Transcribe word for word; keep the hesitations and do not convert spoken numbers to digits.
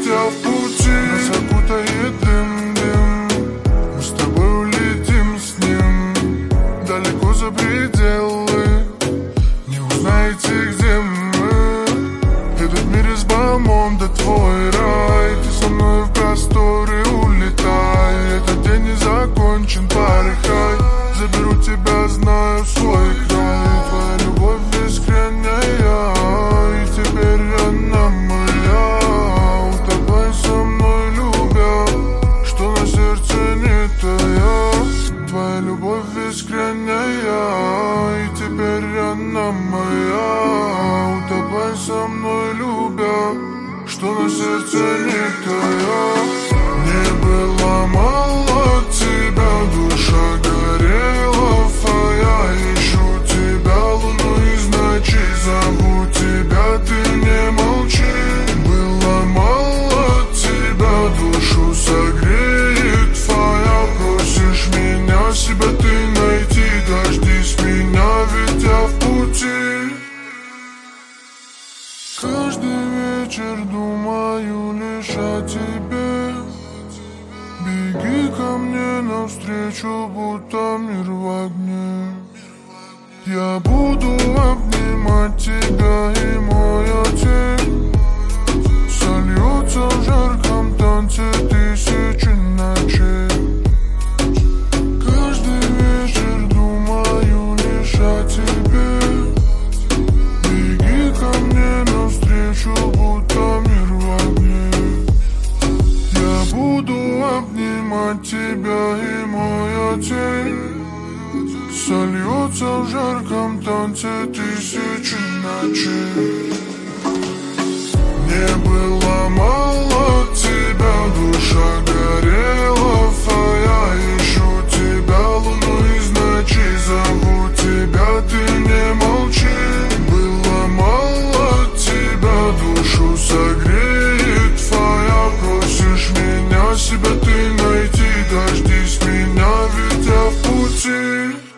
ведь я в пути. Нас окутает дым, дым, мы с тобой улетим с ним далеко за пределы, не узнаете, где мы. Этот мир из бомонда, твой рай. Ты со мной в просторы улетай. Этот день не закончен, порыхай. Заберу тебя, знаю, в свой край. Твоя любовь искренняя, и теперь она моя. Утопай со мной, любя, что на сердце не тая. Твоя любовь искренняя, и теперь она моя. Утопай со мной, любя, что на сердце не тая. Не было мало тебя, душа горела фая. Ищу тебя, луну из ночи, зову тебя, ты не молчи. Было мало тебя, душу согреет фая. Просишь меня, себя ты найти, дождись меня, ведь я в пути. Каждый вечер думаю лишь о тебе. Беги ко мне навстречу, будто мир в огне. Я буду обнимать тебя, и моя тень сольется в жарком танце тысячи ночей. Каждый вечер думаю лишь о тебе. Беги ко мне навстречу, будто мир в огне. Я буду обнимать тебя, и моя тень сольется в жарком танце тысячи ночей. Не было мало тебя, душа горела фая. Ищу тебя, луну из ночи, зову тебя, ты не молчи. Было мало тебя, душу согреет фая. Просишь меня, себя ты найти, дождись меня, ведь я в пути.